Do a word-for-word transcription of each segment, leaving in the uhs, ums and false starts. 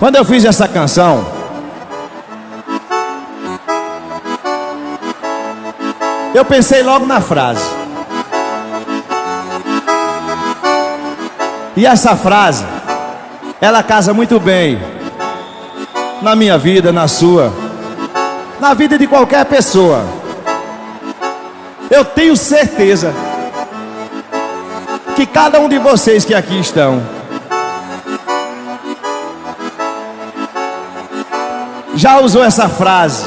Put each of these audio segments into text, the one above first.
Quando eu fiz essa canção, eu pensei logo na frase. E essa frase, ela casa muito bem na minha vida, na sua, na vida de qualquer pessoa. Eu tenho certeza que cada um de vocês que aqui estão já usou essa frase.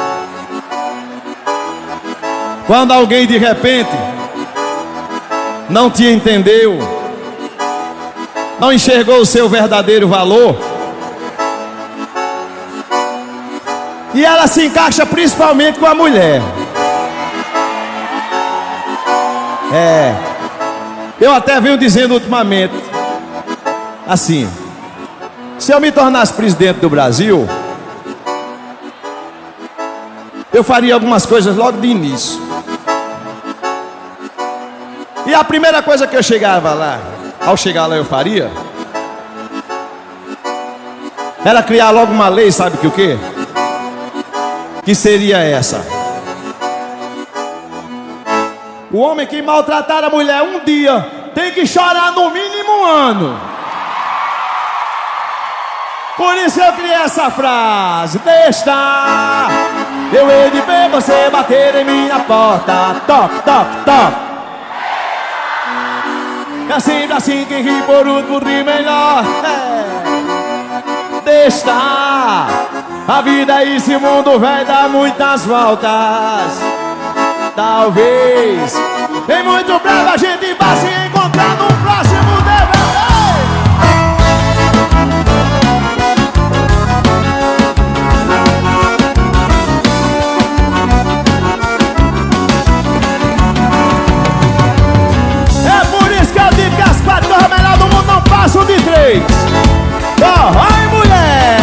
Quando alguém de repente não te entendeu, não enxergou o seu verdadeiro valor, e ela se encaixa principalmente com a mulher. É, eu até venho dizendo ultimamente assim: se eu me tornasse presidente do Brasil, eu faria algumas coisas logo de início. E a primeira coisa que eu chegava lá, ao chegar lá eu faria, era criar logo uma lei, sabe que o quê? Que seria essa: o homem que maltratar a mulher um dia tem que chorar no mínimo um ano. Por isso eu criei essa frase: deixa eu hei de ver você bater em minha porta. Toque, toque, toque. É sempre assim, quem ri por último ri melhor. É. Deixa, a vida e esse mundo vai dar muitas voltas. Talvez em muito breve a gente vá se encontrar no próximo D V D. É por isso que eu digo que as quatro coisas melhores do mundo não passam de três. Forró e mulher.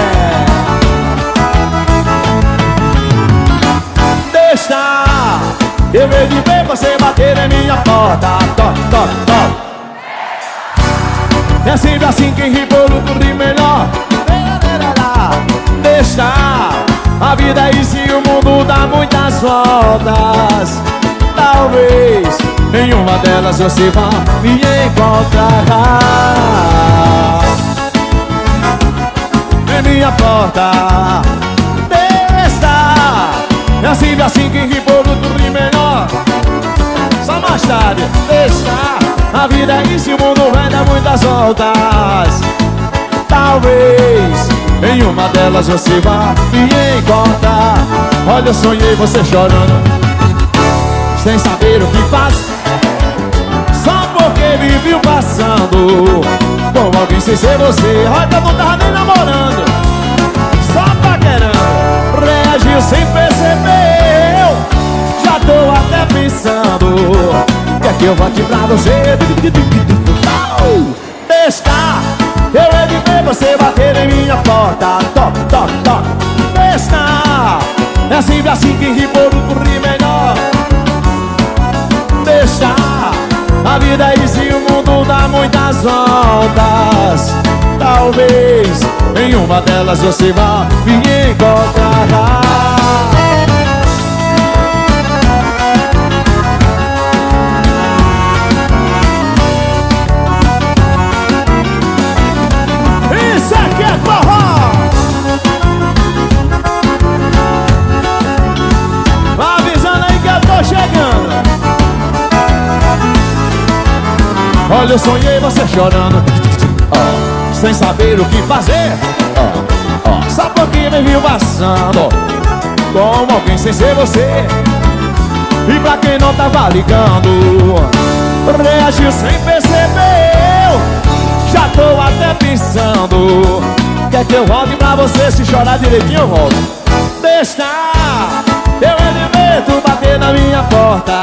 Deixa eu hei de ver você bater em minha porta. Toque, toque, toque. É sempre assim, quem ri por outro ri melhor. Deixa, a vida e se o mundo dá muitas voltas. Talvez em uma delas você vá me encontrar em minha porta. É sempre assim, quem ri por outro ri melhor. Só mais tarde. Deixa, a vida é isso e o mundo vai dar muitas voltas. Talvez em uma delas você vá me encontrar. Olha, eu sonhei você chorando, sem saber o que faz, só porque me viu passando com alguém sem ser você. Olha, eu não tava nem namorando, só paquerando. Reagiu sem perceber, já tô até pensando que é que eu volte pra você. Deixa, eu hei de ver você bater em minha porta. Toque, toque, toque. Deixa, é sempre assim, quem ri por outro ri melhor. Deixa, a vida é isso e o mundo dá muitas voltas. Talvez em uma delas você vá me encontrar. Isso aqui é forró. Vai avisando aí que eu tô chegando. Olha, eu sonhei você chorando, oh, sem saber o que fazer, oh, oh, só porque me viu passando com alguém sem ser você. E pra quem não tava ligando, reagiu sem perceber. Já tô até pensando, quer que eu volte pra você? Se chorar direitinho eu volto. Deixa, eu hei de ver tu bater na minha porta.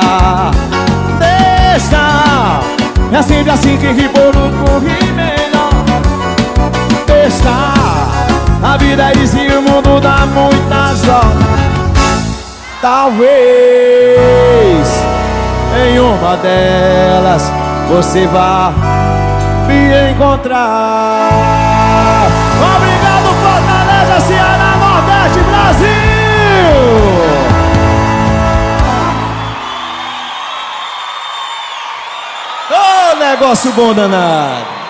Deixa, é sempre assim, quem ri por outro ri melhor. Deixa, a vida é isso e o mundo dá muitas voltas. Talvez em uma delas você vá me encontrar. Obrigado, Ô, negócio bom danado.